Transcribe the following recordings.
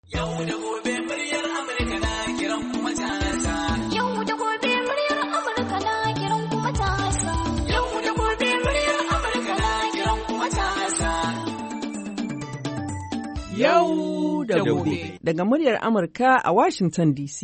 Yau da gobe muryar Amurka na kiran kuma tasa. Yau da gobe muryar Amurka na kiran kuma tasa. Yau da gobe muryar Amurka na kiran kuma tasa. Yau da gobe. Daga muryar Amurka a Washington DC.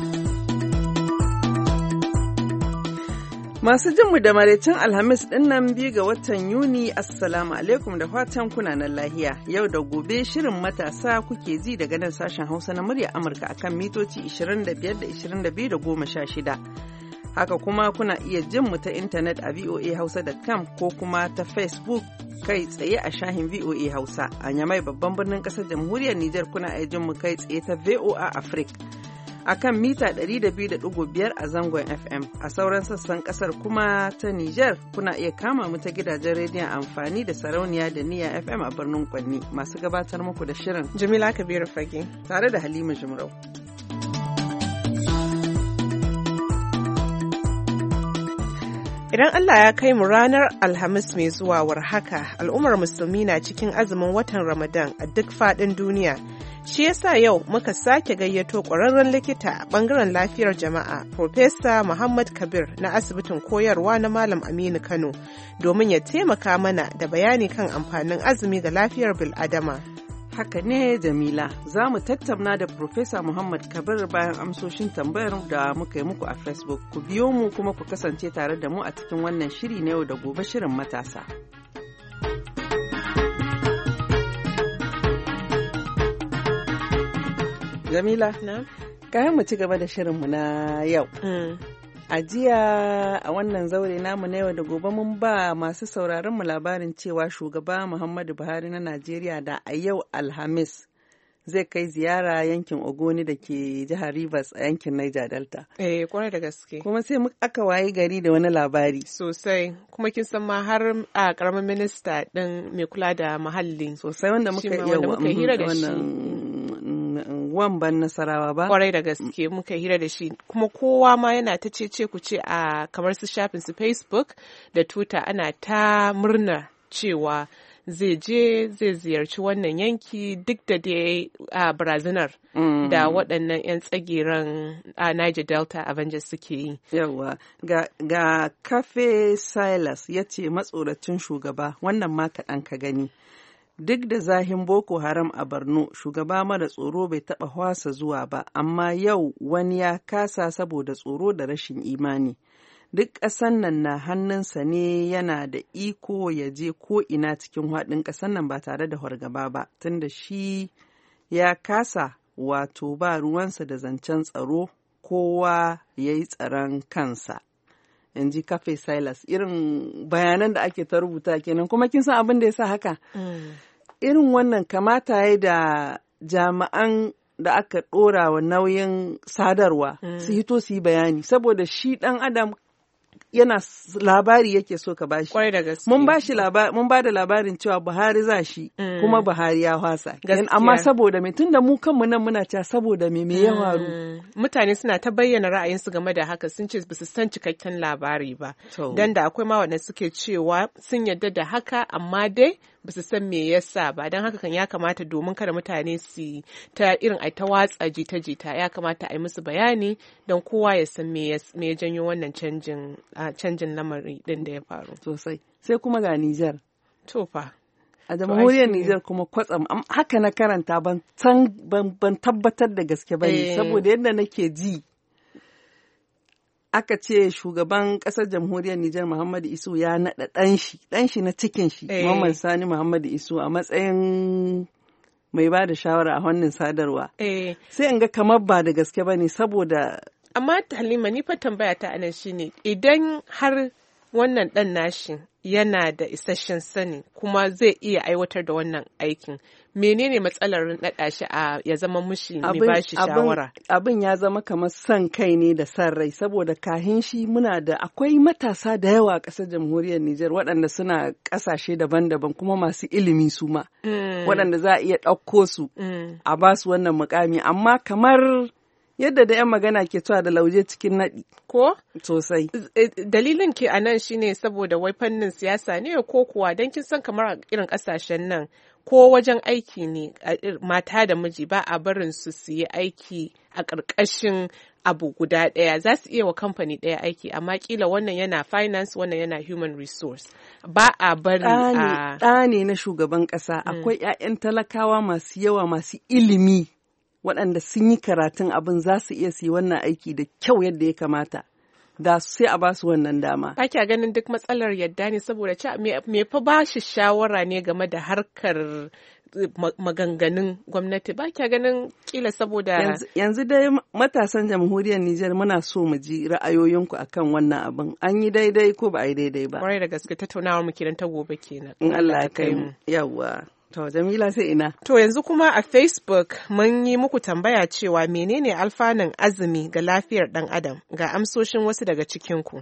Masu jinmu da maraicin Alhamis ɗinnan 2 ga watan Yuni, Assalamu alaikum da fatan kuna nan lahiya. Yau da gobe shirin matasa kuke ji daga nan sashen Hausa na murya Amurka akan mitoci 25 da 22 da 16. Haka kuma kuna iya jinmu ta intanet a voahausa.com ko kuma ta Facebook kai tsaye a shahin VOA Hausa. A Nyamai babban birnin ƙasar jamhuriyar Nijar kuna iya jinmu kai tsaye ta VOA Africa. A kan mita 200.5 a zangon FM. A sauran sassan kasar kuma ta Nijar kuna iya kama mu ta gidajen rediyon amfani da sarauniya da niyya FM a birnin Kwanni. Masu gabatar muku da shirin Jamila Kabiru Fage tare da Halima Jumrau. Idan Allah ya kai mu ranar Alhamis mai zuwa war haka, al'ummar musulmi na cikin azumin watan Ramadan a duk faɗin duniya. Shi yasa yau muka sake gayyato ƙwararren likita a ɓangaren lafiyar jama'a, Profesa Muhammad Kabir na asibitin koyarwa na Malam Aminu Kano, domin ya taimaka mana da bayani kan amfanin azumi ga lafiyar bil'adama. Haka ne Jamila, za mu tattauna da Profesa Muhammad Kabir bayan amsoshin tambayar da muka yi muku a Facebook. Ku biyo mu kuma ku kasance tare da mu a cikin wannan shiri na yau da gobe shirin matasa. Jamila, kayan mu ci gaba da shirinmu na yau. A jiya a wannan zaure namu na yau da gobe mun ba masu sauraronmu labarin cewa shugaba Muhammadu Buhari na Najeriya da a yau Alhamis zai kai ziyara yankin Ogoni da ke jihar Rivers a yankin Niger Delta. Kwarai da gaske. Kuma sai aka wayi gari da wani labari. Sosai, kuma kin san ma har a karamin minista din mai kula da muhalli. Sosai wanda muka hira da shi. Wamban Nasarawa ba? Kwarai da gaske muka hira da shi, kuma kowa ma yana ta ce ku ce a kamar su shafin su Facebook da Twitter ana ta murna cewa zai ziyarci wannan yanki duk da dai a barazanar da waɗannan 'yan tsagiran a Niger Delta Avengers suke yi. Yawwa, ga Cafe Silas ya ce matsoracin shugaba, wannan ma kaɗan ka gani. Duk da zahin Boko Haram a Borno, shugaba mara tsoro bai taɓa hwasa zuwa ba, amma yau wani ya kasa saboda tsoro da rashin imani. Duk ƙasan nan na hannunsa ne, yana da iko ya je ko ina cikin haɗin ƙasan nan ba tare da fargaba ba, tunda shi ya kasa, wato ba ruwansa da zancen tsaro, kowa ya yi tsaron kansa. In ji Cafe Silas, irin bayanan da ake ta rubuta kenan, kuma kin san abin da ya sa haka? Irin wannan kamata ya da jami'an da aka ɗora wa nauyin sadarwa su hito su yi bayani, saboda shi ɗan adam yana labari yake so ka bashi. Kwarai da gaske. Mun ba da labarin cewa Buhari za shi, kuma Buhari ya hwasa. Amma saboda me, tunda mu kanmu nan muna cewa saboda me ya faru. Mutane suna ta bayyana ra'ayinsu game da haka, sun ce ba su san cikakken labari ba. Dan da akwai ma waɗanda suke cewa sun yarda da haka, amma dai ba su san me yasa ba, don haka kan ya kamata, domin kada mutane su ta irin ai ta watsa jita-jita, ya kamata a yi musu bayani don kowa ya san me ya janyo wannan canjin lamari din da ya faru. Sosai. Sai kuma ga Nijar. To fa. A jamhuriyar Nijar kuma kwatsam haka na karanta ban tabbatar da gaske ba ne, saboda yadda nake ji. Aka ce shugaban ƙasar jamhuriyar Nijar Muhammadu Isu ya naɗa ɗanshi na cikin shi, Muhammad Sani Muhammadu Isu, a matsayin mai ba da shawara a wannan sadarwa. Sai in ga kamar ba da gaske ba ne, saboda... Amma Halima, ni fa tambaya ta anan shine, idan har wannan ɗan nashi yana da isasshen sani kuma zai iya aiwatar da wannan aikin, menene matsalar naɗa shi ya zama mushi mai ba shi shawara? Abin ya zama kamar son kai ne da son rai, saboda kahin shi akwai matasa da yawa a ƙasar jamhuriyar Nijar waɗanda suna ƙasashe daban-daban kuma masu ilimi su ma, waɗanda za a iya ɗauko su a ba su wannan mukami, amma kamar Yadda da 'yan magana ke cewa da lauje cikin naɗi. Ko? Sosai. Dalilin ke a nan shine saboda wai fannin siyasa ne ko kuwa don kin san kamar irin ƙasashen nan ko wajen aiki ne mata da miji ba a barin su yi aiki a ƙarƙashin abu guda ɗaya, za su iya wa kamfani ɗaya aiki, amma kila wannan yana finance wannan yana human resource, ba a bari a ɗane na shugaban ƙasa. Akwai 'ya'yan talakawa masu yawa masu ilimi waɗanda sun yi karatun abin za su iya su yi wannan aiki da kyau yadda ya kamata, da sai a ba su wannan dama. Ba kya ganin duk matsalar yadda ne saboda me fa ba shi shawara ne game da harkar maganganun gwamnati, ba kya ganin kila saboda yanzu dai matasan jamhuriyar Nijar muna so mu ji ra'ayoyinku akan wannan abin, an yi daidai ko ba a yi daidai ba. Kwarai da gaske tattaunawar mu kenan ta gobe kenan in Allah ya kai mu. Yawwa to Jamila sai ina. To yanzu kuma a Facebook mun yi muku tambaya cewa menene alfanun azumi ga lafiyar dan adam, ga amsoshin wasu daga cikin ku.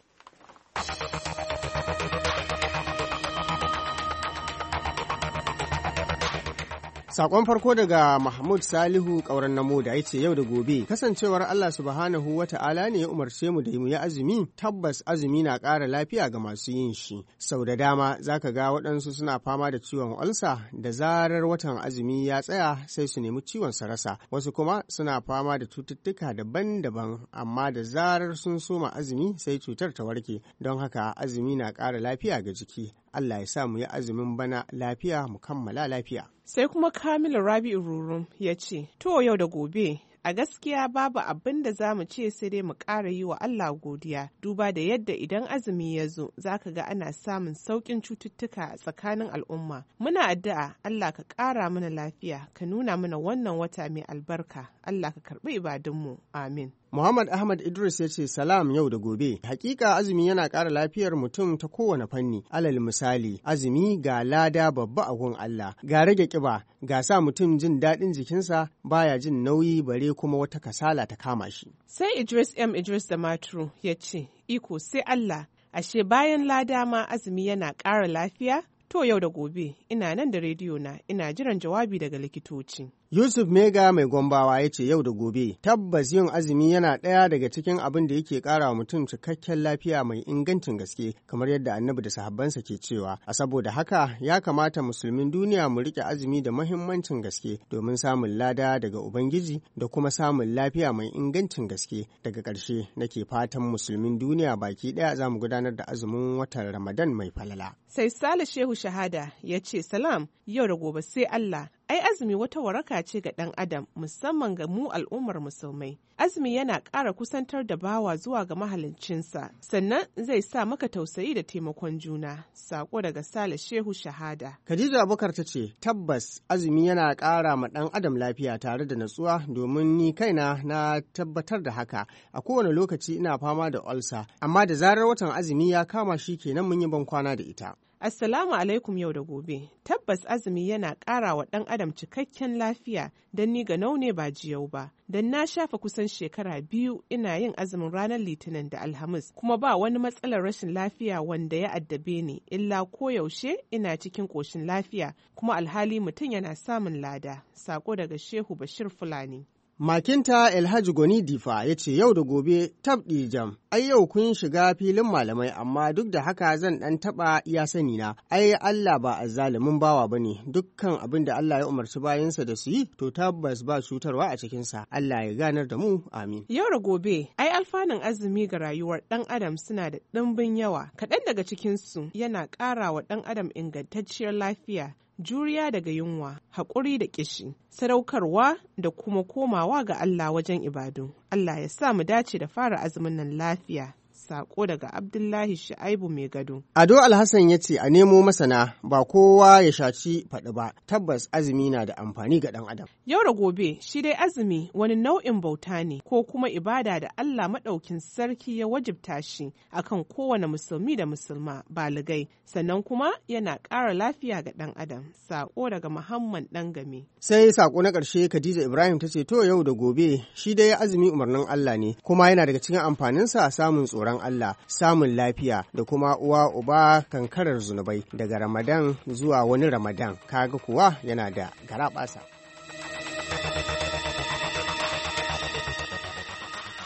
Sakon farko daga Mahmud Salihu ƙauren namo da ya ce yau da gobe kasancewar Allah subhanahu wa ta'ala ne ya umarce mu da mu yi azumi, tabbas azumi na ƙara lafiya ga masu yin shi. Sau da dama za ka ga waɗansu suna fama da ciwon ulsa da zarar watan azumi ya tsaya sai su nemi ciwon sa rasa. Wasu kuma suna fama da cututtuka daban-daban amma da zarar sun soma azumi sai cutar ta warke. Don haka azumi na ƙara lafiya ga jiki. Allah ya sa mu yi azumin bana lafiya mu kammala lafiya. Sai kuma Kamilu Rabi'u Rurum ya ce, To yau da gobe, a gaskiya babu abin da za mu ce sai dai mu ƙara yi wa Allah godiya, duba da yadda idan azumi ya zo za ka ga ana samun sauƙin cututtuka a tsakanin al'umma. Muna addu'a Allah ka ƙara mana lafiya, ka nuna mana wannan wata mai albarka, Allah ka karɓi ibadunmu, amin. Muhammad Ahmad Idris ya ce salam yau da gobe. Hakika azumi yana ƙara lafiyar mutum ta kowane fanni. Alal misali, azumi ga lada babba a gun Allah, ga rage ƙiba, ga sa mutum jin daɗin jikinsa, baya jin nauyi bare kuma wata kasala ta kama shi. Sai Idris Idris da Maturu ya ce, Iko sai Allah, ashe bayan lada ma azumi yana ƙara lafiya? To yau da gobe, ina nan da rediyo na, ina jiran jawabi daga likitoci. Yusuf Mega mai Gombawa ya ce yau da gobe, tabbas yin azumi yana ɗaya daga cikin abin da yake ƙara wa mutum cikakken lafiya mai ingancin gaske, kamar yadda Annabi da sahabbansa ke cewa. A saboda haka ya kamata musulmin duniya mu riƙe azumi da muhimmancin gaske domin samun lada daga Ubangiji da kuma samun lafiya mai ingancin gaske. Daga ƙarshe nake fatan musulmin duniya baki ɗaya za mu gudanar da azumin watan Ramadan mai falala. Sai Sale Shehu Shahada ya ce salam yau da gobe sai Allah. Ai azumi wata waraka ce ga ɗan adam musamman ga mu al'ummar musulmai. Azumi yana ƙara kusantar da bawa zuwa ga mahaliccinsa, sannan zai sa maka tausayi da taimakon juna. Sako daga Sale Shehu Shahada. Khadija Abubakar ta ce tabbas azumi yana ƙara ma ɗan adam lafiya tare da natsuwa, domin ni kaina na tabbatar da haka. A kowane lokaci ina fama da ulcer, amma da zarar watan azumi ya kama shi kenan mun yi ban kwana da ita. Assalamu alaikum yau da gobe. Tabbas azumi yana ƙara wa ɗan adam cikakken lafiya, don ni ga naune ba jiyau ba. Don na shafa kusan shekara 2 ina yin azumin ranar Litinin da Alhamis, kuma ba wani matsalar rashin lafiya wanda ya addabe ni, illa koyaushe ina cikin ƙoshin lafiya, kuma alhali mutum yana samun lada. Sako daga Shehu Bashir Fulani. Makinta Elhaji Goni Difa ya ce yau da gobe tabɗi jam, ai yau kun shiga filin malamai amma duk da haka zan ɗan taɓa iya sani na, ai Allah ba azzalumin bawa ba ne, dukkan abin da Allah ya umarci bayansa da su yi to tabbas ba cutarwa a cikinsa, Allah ya ganar da mu, amin. Yau da gobe, ai alfanun azumi ga rayuwar ɗan adam suna da ɗimbin yawa, kaɗan daga cikinsu yana ƙara wa ɗan adam ingantacciyar lafiya, juriya daga yunwa, haƙuri da ƙishi, sadaukarwa da kuma komawa ga Allah wajen ibadu. Allah ya sa mu dace da fara azumin nan lafiya. Sako daga Abdullahi Shu'aibu mai gado. Ado Alhassan ya ce a nemo masana, ba kowa ya shaci faɗi ba, tabbas azumi na da amfani ga ɗan adam. Yau da gobe shi dai azumi wani nau'in bauta ne ko kuma ibada da Allah maɗaukin sarki ya wajibta shi akan kowane musulmi da musulma baligai, sannan kuma yana ƙara lafiya ga ɗan adam. Sako daga Muhammad Ɗangame. Sai sako na ƙarshe Khadija Ibrahim ta ce to yau da gobe shi dai azumi umarnin Allah ne, kuma yana daga cikin amfaninsa samun tsoron Allah, samun lafiya da kuma uwa uba kankarar zunubai daga Ramadan zuwa wani Ramadan, kaga kuwa yana da garaɓasa.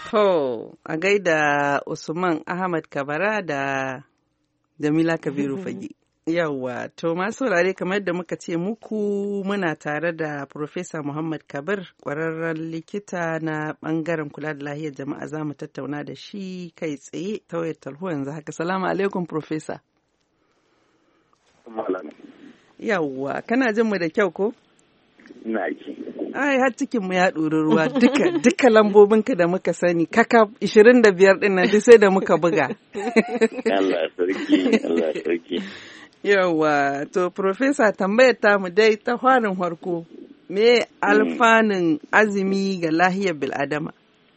To, a gaida Usman Ahmad Kabara da Jamila Kabiru Fage. Yawwa, to masu saurare kamar yadda muka ce muku muna tare da Profesa Muhammad Kabir, ƙwararren likita na ɓangaren kula da lahiyar jama'a, za mu tattauna da shi kai tsaye ta wayar tarho yanzu haka. Salamu alaikum Profesa. Yawwa, kana jin mu da kyau ko? Ina ji. Ai, har cikin mu ya ɗori ruwa duka lambobinka da muka sani kaka 25 ɗin nan duk sai da muka buga. Allah sarki. Yawwa, to Profesa tambayar tamu dai ta farin harko, me alfanun azumi ga lahiyar bil'adama?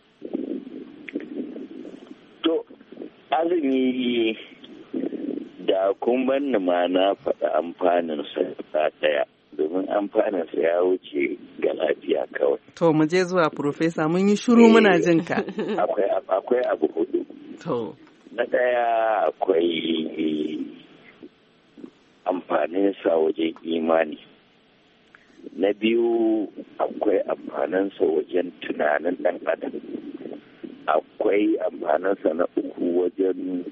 To, azumi da kun banni ma na faɗa amfaninsa ta ɗaya, domin amfaninsa ya wuce ga lafiya kawai. To, mu je zuwa Profesa, mun yi shiru muna jin ka. Akwai abu hudu. To. Na ɗaya akwai amfaninsa wajen imani. Na biyu akwai amfaninsa wajen tunanin ɗan adam. Akwai amfaninsa na uku wajen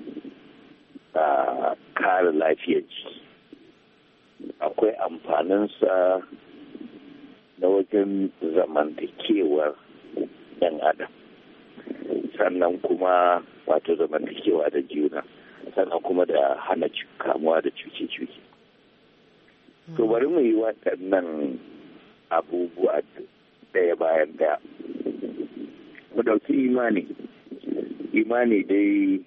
kare lafiyar jiki. Akwai amfaninsa na wajen zamantakewar ɗan adam. Sannan kuma wato zamantakewa da juna. Sannan kuma da hana kamuwa da cuce-cuce. To bari mu yi waɗannan abubuwa ɗaya bayan ɗaya. Mu ɗauki imani. Imani dai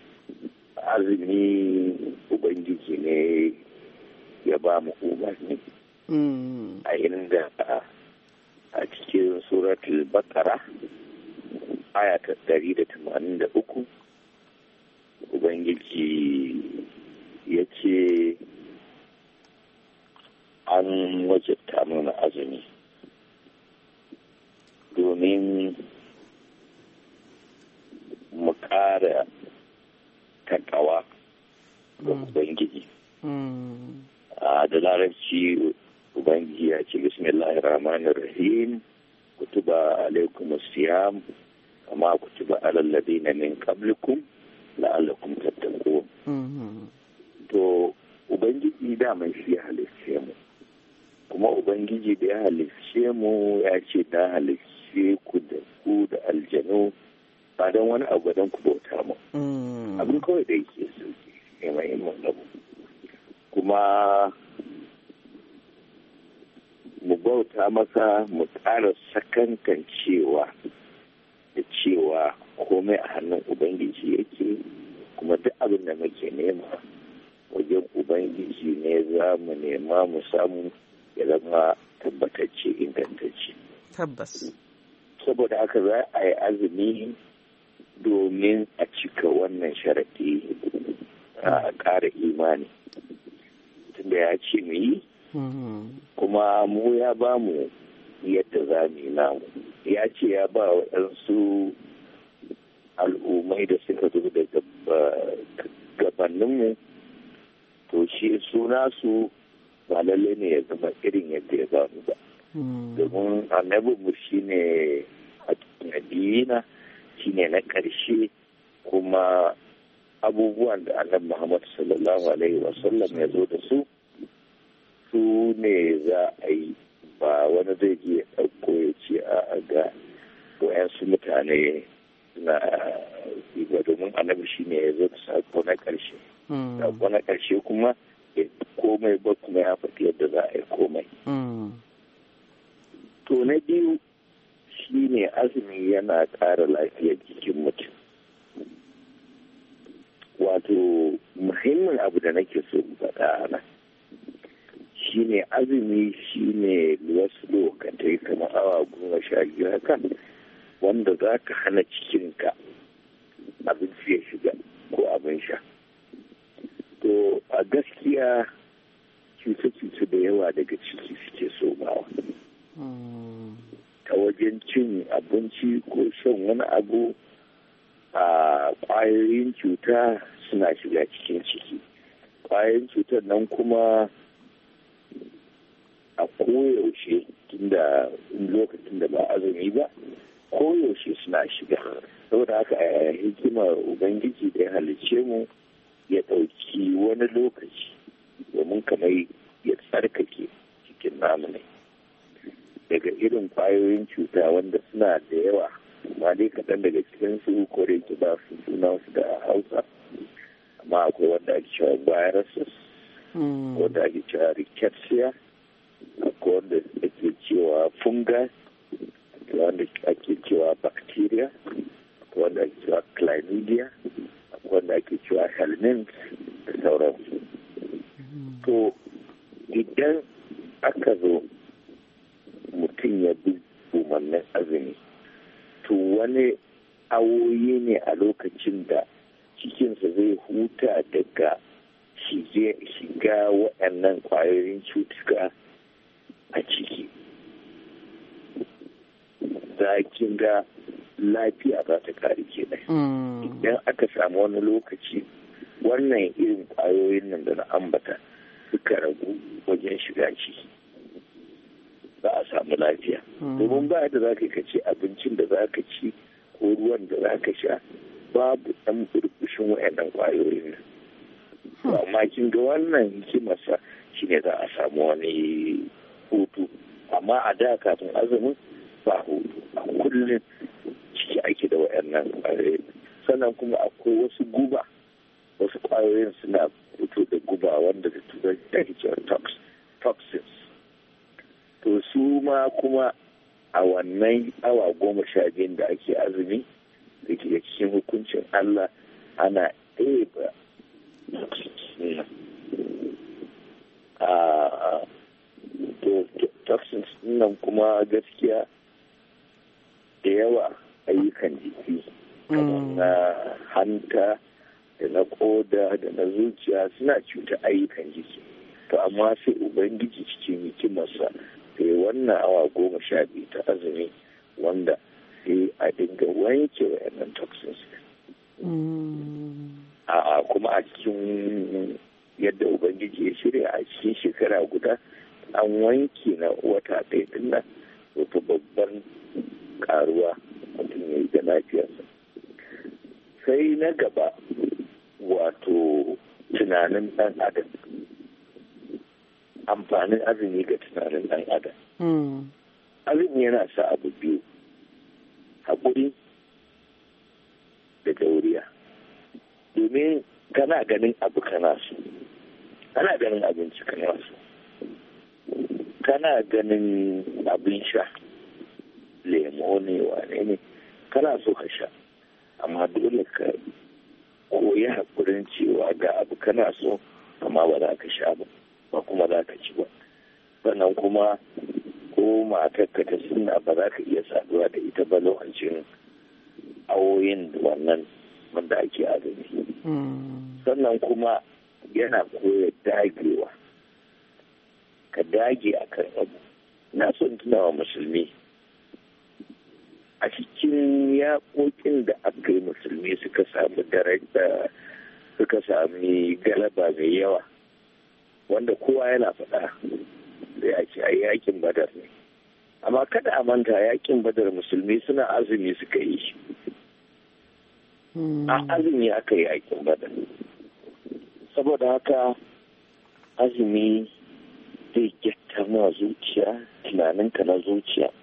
azumi Ubangiji ne ya ba mu umarni. A inda a cikin suratul Baqara aya ta 183 Ubangiji ya ce an wajabta mana azumi domin mu ƙara takawa ga Ubangiji. Da larabci Ubangiji ya ce Bismillahirrahmanirrahim kutuba alaikum siyam kama kutuba alal ladina min qablikum la'allakum tattaqun. To Ubangiji da mai shi ya halicce mu, kuma Ubangiji da ya halicce mu ya ce da halicce ku da aljanu ba don wani abu don ku bauta mu. Abin kawai da yake so ne mahimmin abu. Kuma mu bauta masa mu ƙara sakankan cewa da cewa komai a hannun Ubangiji yake, kuma duk abin da muke nema wajen Ubangiji ne za mu nema mu samu ya zama tabbatacce ingantacce. Tabbas. Saboda haka za a yi azumi domin a cika wannan sharaɗi a ƙara imani. Tunda ya ce mu yi, kuma mu ya ba mu yadda za mu yi namu. Ya ce ya ba waɗansu al'ummai da suka zo daga gabaninmu, to shi suna su ba lalle ne ya zama irin yadda ya ba mu ba. Domin annabinmu shi ne a nabiyina, shi ne na ƙarshe, kuma abubuwan da annabi Muhammad sallallahu alaihi wasallam ya zo da su ne za a yi, ba wani zai je ɗauko ya ce a ga wayansu mutane na ba, domin annabi shi ne ya zo da sako na ƙarshe. Sako na ƙarshe kuma komai ba kuma ya faɗi yadda za a yi komai. To na biyu shi ne azumi yana ƙara lafiyar jikin mutum. Wato muhimmin abu da nake so in faɗa ana shi ne azumi shi ne wasu lokacin kamar awa 12 haka wanda za ka hana cikinka abinci ya shiga ko abin sha. To a gaskiya cuce-cuce da yawa daga ciki suke somawa. Ta wajen cin abinci ko shan wani abu, a ƙwayoyin cuta suna shiga cikin ciki. Ƙwayoyin cutar nan kuma a koyaushe tunda lokacin da ba azumi ba koyaushe suna shiga. Saboda haka a hikimar ubangiji da ya halicce mu ya ɗauki wani lokaci domin kamar ya tsarkake cikin namu ne daga irin kwayoyin cuta wanda suna da yawa, amma dai kaɗan daga cikin su ko da yake ba su suna su da Hausa, amma akwai wanda ake cewa viruses, wanda ake cewa rickettsia, akwai wanda ake cewa fungi, wanda ake cewa bacteria, akwai wanda ake cewa chlamydia, akwai wanda ake cewa helminths da sauransu. To idan aka zo mutum ya bi umarnin azumi, to wani awoyi ne a lokacin da cikinsa zai huta daga shiga waɗannan ƙwayoyin cutuka a ciki. Zakin ga lafiya za ta kare kenan. Idan aka samu wani lokaci wannan irin ƙwayoyin nan da na ambata suka ragu wajen shiga ciki, za a samu lafiya. Domin ba da za ka ci abincin da za ka ci ko ruwan da za ka sha babu ɗan burbushin waɗannan ƙwayoyin nan. Amma kin ga wannan hikimarsa shi ne za a samu wani hutu. Amma a da kafin azumin ba hutu, a kullum ciki ake da waɗannan ƙwayoyin. Sannan kuma akwai wasu guba, wasu ƙwayoyin suna fito da guba wanda da turanci ake cewa toxins. To su ma kuma a wannan awa 12 da ake azumi da ke cikin hukuncin Allah ana ɗeba toxins nan kuma gaskiya da yawa ayyukan jiki kamar na hanta da na koda da na zuciya suna cuta ayyukan jiki. To amma sai ubangiji cikin hikimarsa sai wannan awa 12 ta azumi wanda sai a dinga wanke wayannan toxins. Kuma a cikin yadda ubangiji ya shirya a cikin shekara guda an wanke na wata ɗaya din nan, wata babban karuwa mutum ya yi da lafiyarsa. Sai na gaba wato tunanin ɗan adam, amfanin azumi ga tunanin ɗan adam. Azumi yana sa abu biyu, haƙuri da dauriya. Domin kana ganin abu kana so, kana ganin abinci kana so, kana ganin abin sha, lemo ne wane ne, kana so ka sha, amma dole ka koyi haƙurin cewa ga abu kana so amma ba za ka sha ba kuma za ka ci ba. Sannan kuma ko matarka ta sunna ba za ka iya saduwa da ita ba lokacin awoyin wannan wanda ake azumi. Sannan kuma yana koya dagewa, ka dage a kan abu. Na son tunawa musulmi a cikin yaƙoƙin da aka yi musulmi suka samu daraja, suka sami galaba mai yawa wanda kowa yana faɗa da ya ce a yakin badar ne. Amma kada a manta yakin badar musulmi suna azumi suka yi shi. A azumi aka yi yakin badar. Saboda haka azumi zai gyata ma zuciya, tunaninka na zuciya.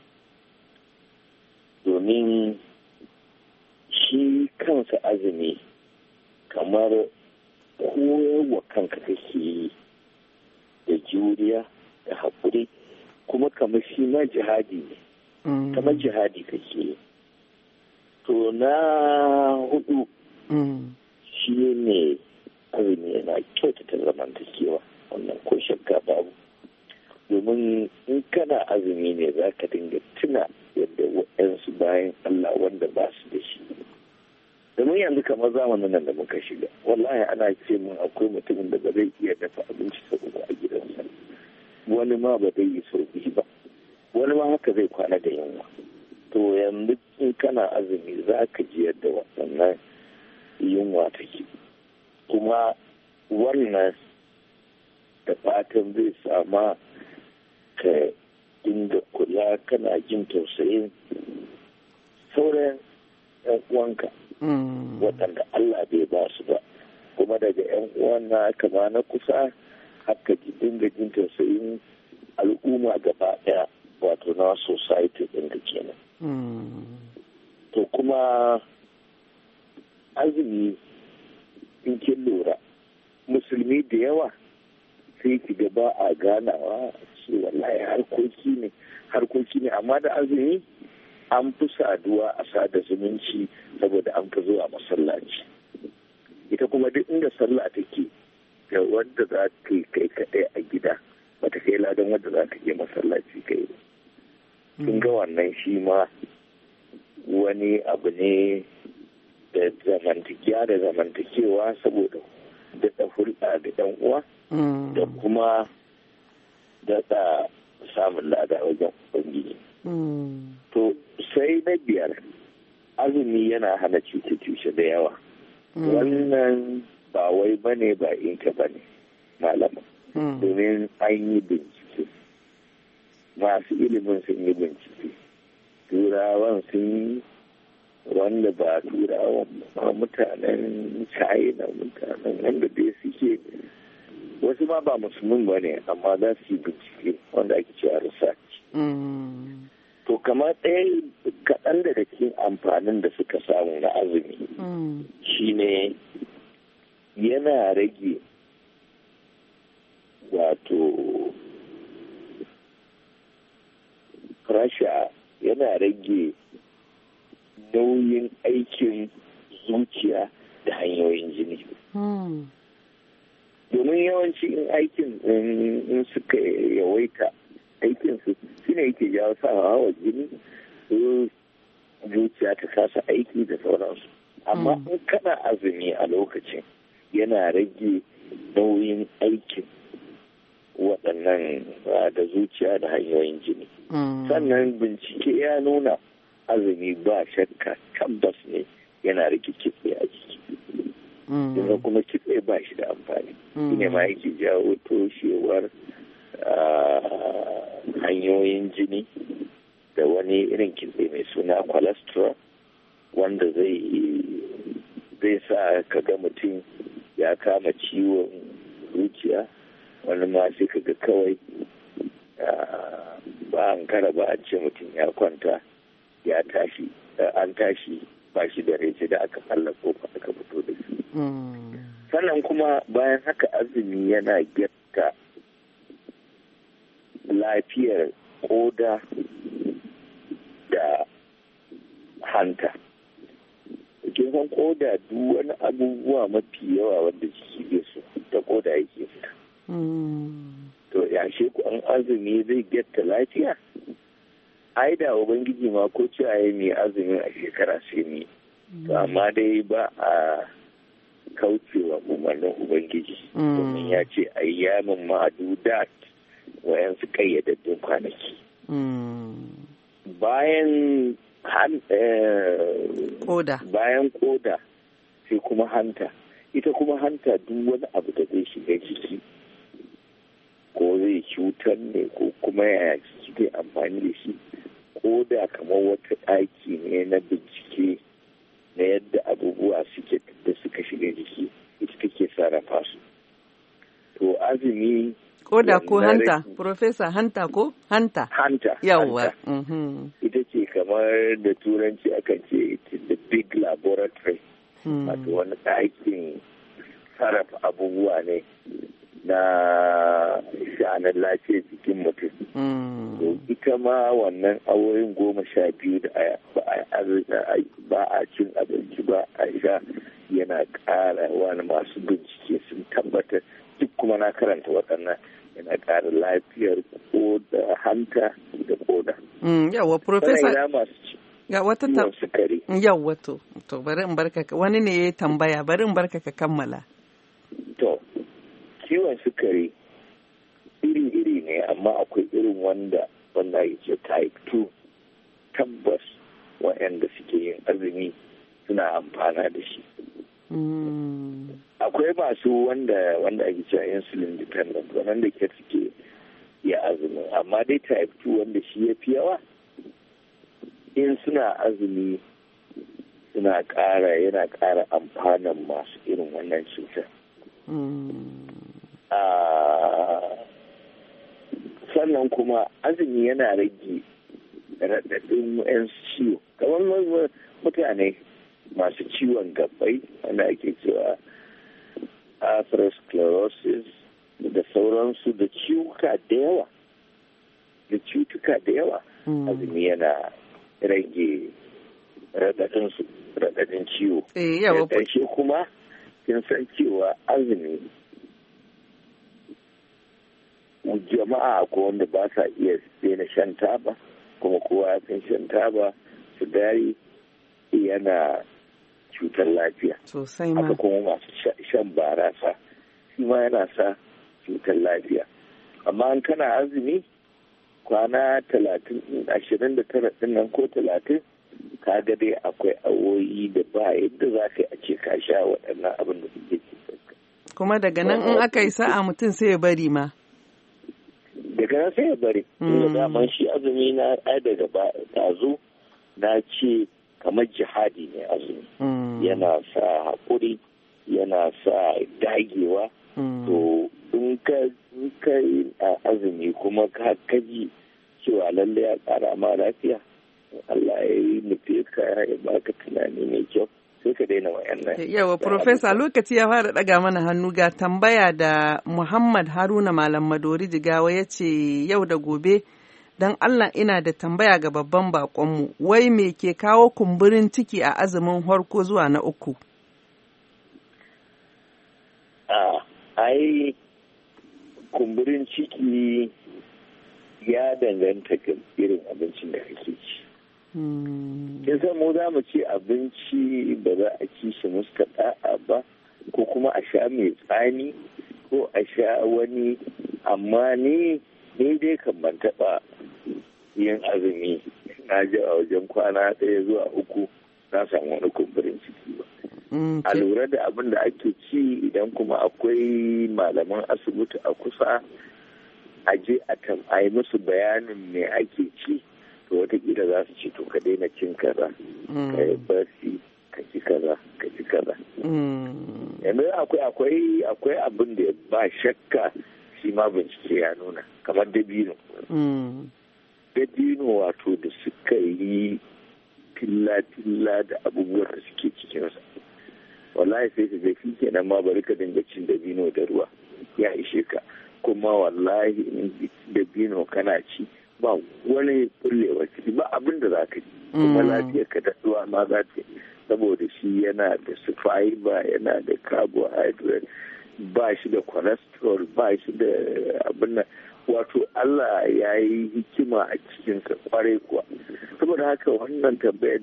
Domin shi kansa azumi kamar koyarwa kanka kake yi da juriya da haƙuri, kuma kamar shi ma jihadi ne, kamar jihadi kake yi. To na hudu shi ne azumi yana kyautata zamantakewa, wannan ko shakka babu. Domin in kana azumi ne za ka dinga tuna yadda waɗansu bayan Allah wanda ba su da shi. Domin yanzu kamar zamanin nan da muka shiga, wallahi ana ce min akwai mutumin da ba zai iya dafa abinci sau uku a gidansa, wani ma ba zai yi sau biyu ba, wani ma haka zai kwana da yunwa. To yanzu in kana azumi za ka ji yadda waɗannan yunwa take. Kuma wannan da fatan zai sama ka dinga kula, kana jin tausayin sauran 'yan uwanka waɗanda Allah bai ba su ba, kuma daga 'yan uwan na kama na kusa haka dinga jin tausayin al'umma gaba ɗaya, wato na society ɗin da kenan. To kuma azumi in kin lura musulmi da yawa sai ki ga ba a ganawa ce wallahi harkoki ne amma da azumi an fi saduwa a sada zumunci saboda an fi zuwa masallaci. Ita kuma duk inda sallah take ga wanda za ka yi kai kaɗai a gida bata kai ladan wanda za ka je masallaci kai ba. Kin ga wannan shi ma wani abu ne da zamantakewa saboda daɗa hulɗa da ɗan uwa da kuma daɗa samun lada wajen ubangiji. To sai na biyar, azumi yana hana cuce-cuce da yawa. Wannan ba wai bane ba inka bane malama, domin an yi bincike, masu ilimin sun yi bincike, turawan sun yi, wanda ba turawan ba mutanen china, mutanen wanda dai suke wasu ma ba musulmin ba ne amma za su yi bincike wanda ake cewa research. To kamar ɗaya kaɗan daga cikin amfanin da suka samu na azumi shine yana rage wato rasha, yana rage nauyin aikin zuciya da hanyoyin jini. Domin yawanci in aikin in suka yawaita aikinsu shi ne yake jawo sa hawa jini, zuciya ta kasa aiki da sauransu. Amma in kana azumi a lokacin yana rage nauyin aikin waɗannan da zuciya da hanyoyin jini. Sannan bincike ya nuna azumi ba shakka tabbas ne yana rage kitse a jiki. Kuma kuma kitse ba shi da amfani. Shi ne ma yake jawo toshewar hanyoyin jini da wani irin kitse mai suna cholesterol wanda zai sa ka ga mutum ya kama ciwon zuciya, wani ma sai ka ga kawai ba an kara ba an ce mutum ya kwanta ya tashi, an tashi ba shi da rece da aka falla kofa aka fito da shi. Sannan kuma bayan haka azumi yana getta lafiyar koda da hanta. Kin san koda duk wani abubuwa mafi yawa wanda jiki bai so ta koda yake fita. To yashe ku an azumi zai getta lafiya? Ai da ubangiji ma ko ce ai mai azumi a shekara sai ni. To amma dai ba a kaucewa umarnin ubangiji. Domin ya ce ayyamin ma'adudat wayansu kayyadaddun kwanaki. Bayan koda sai kuma hanta. Ita kuma hanta duk wani abu da zai shiga jiki ko zai cutar ne ko kuma yaya jiki zai amfani da shi, koda kamar wata ɗaki ne na bincike na yadda abubuwa suke da suka shiga jiki, ita take sarrafa su. To azumi koda ko hanta, Profesa, hanta ko? Hanta. Yawwa. Ita ce kamar da turanci akan ce the big laboratory. Wato wani ɗakin sarrafa abubuwa ne na sha'anin lafiyar jikin mutum. To ita ma wannan awoyin 12 da ba a cin abinci ba a sha yana ƙara wani masu bincike sun tabbatar, duk kuma na karanta waɗannan, yana ƙara lafiyar koda, hanta da koda. Yawa, Profesa. Ga wata sukari. Yawa, to bari in barka, wani ne ya tambaya, bari in barka ka kammala. To, ciwon sukari iri-iri ne, amma akwai irin wanda ya ce type 2, tabbas waɗanda suke yin azumi suna amfana da shi. Akwai masu wanda ake cewa insulin dependent, wanda ke suke ya azumi, amma dai type 2 wanda shi ya fi yawa in suna azumi yana ƙara amfanin masu irin wannan cutar. Sannan kuma azumi yana rage raɗaɗin 'yan ciwo kamar mutane masu ciwon gabbai wanda ake cewa atherosclerosis da sauransu da ciwuka da yawa azumi yana rage raɗaɗin ciwo. Da ƙarshe kuma kin san cewa azumi jama'a ko wanda ba sa iya daina shan taba kuma kowa ya san shan taba sigari yana cutar lafiya. Sosai ma. Haka kuma masu shan barasa shi ma yana sa cutar lafiya. Amma an kana azumi kwana 29 ɗin nan ko 30 ka ga dai akwai awoyi da ba yadda za ka yi a ce ka sha waɗannan abin da suke cutar. Kuma daga nan in aka yi sa'a mutum sai ya bari ma. Daga nan sai ya bari. Inda daman shi azumi na daga tazo na ce kamar jihadi ne azumi. Yana sa haƙuri, yana sa dagewa. To in ka yi azumi kuma ka kaji cewa lallai ya ƙara ma lafiya. Allah ya yi nufi ka ya baka tunani mai kyau sai ka daina wayannan. Yawa Profesa lokaci ya fara ɗaga mana hannu ga tambaya da Muhammad Haruna Malam Madori Jigawa ya ce yau da gobe don Allah ina da tambaya ga babban baƙonmu wai me ke kawo kumburin ciki a azumin farko zuwa na 3? Ai kumburin ciki ya danganta ga irin abincin da kake ci. Kin san mu za mu ci abinci ba za a ci shi muska da'a ba ko kuma a sha mai tsani ko a sha wani amma ni dai kan ban taɓa yin azumi na ji a wajen kwana 1 zuwa 3 na samu wani kumburin ciki ba. A lura da abin da ake ci idan kuma akwai malaman asibiti a kusa a je a yi musu bayanin me ake ci. To watakila za su ce to ka daina cin kaza ka yi barci ka ci kaza ka ci kaza. Yanzu akwai abin da ba shakka shi ma bincike ya nuna kamar dabino. Dabino wato da suka yi filla da abubuwan da suke cikinsa. Wallahi sai ka ga shi kenan ma bari ka dinga cin dabino da ruwa ya ishe ka kuma wallahi in dabino kana ci ba wani kullewa ciki ba abin da za ka ji kuma lafiyar ka daɗuwa ma za ta saboda shi yana da su fiber yana da carbohydrate ba shi da cholesterol ba shi da abin nan wato Allah ya yi hikima a cikinsa kwarai kuwa saboda haka wannan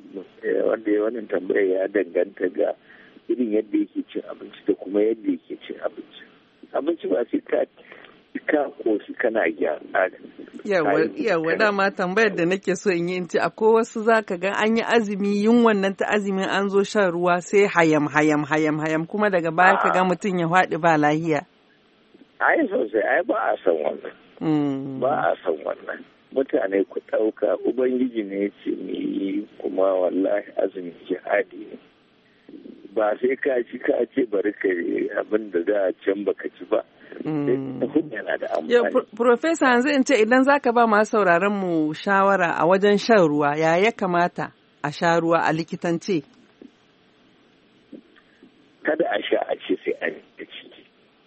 tambayar ya danganta ga irin yadda yake cin abinci da kuma yadda yake cin abinci ba sai ka koshi kana gyara. Yawa dama tambayar da nake so in yi in ce akwai wasu zaka ga an yi azumi yin wannan ta azumin an zo shan ruwa sai hayam kuma daga baya ka ga mutum ya faɗi ba lahiya. Ai sosai ai ba a san wannan. Ba a san wannan. Mutane ku ɗauka Ubangiji ne ce mu yi kuma wallahi azumi jihadi ne. Ba sai ka ci ka ce bari ka abin da da can baka ci ba. Yana da amfani. Profesa yanzu in ce idan zaka ba masu sauraron mu shawara a wajen shan ruwa ya kamata a sha ruwa a likitance? Kada a sha a ce sai an yi ciki.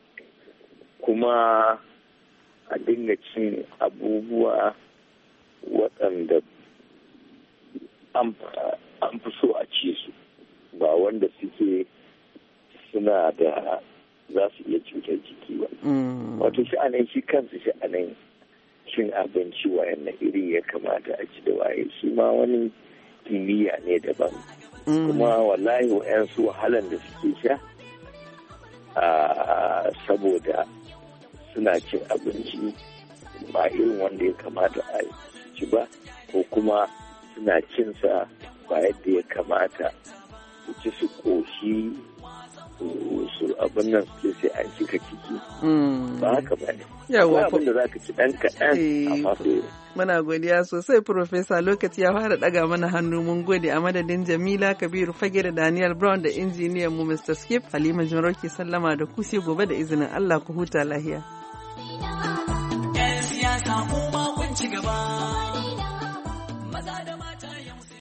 Kuma a dinga cin abubuwa waɗanda an fi so a ci su ba wanda suke suna da za su iya cutar jiki ba. Wato sha'anin shi kansu sha'anin cin abinci wayannan iri ya kamata a ci da waye shi ma wani kimiyya ne daban. Kuma wallahi wayansu wahalan da suke sha saboda suna cin abinci ba irin wanda ya kamata a ci ba ko kuma suna cinsa ba yadda ya kamata su ci su ƙoshi su abin nan su sai an cika ciki ba haka ba ne yawa abin da za ka ci ɗan kaɗan amma sai muna godiya sosai Profesa, lokaci ya fara ɗaga mana hannu, mun gode a madadin Jamila Kabiru Fage da Daniel Brown da injiniyan mu Mr. Skip, Halima Jimarauke sallama da ku sai gobe da izinin Allah, ku huta lahiya. Yan siyasa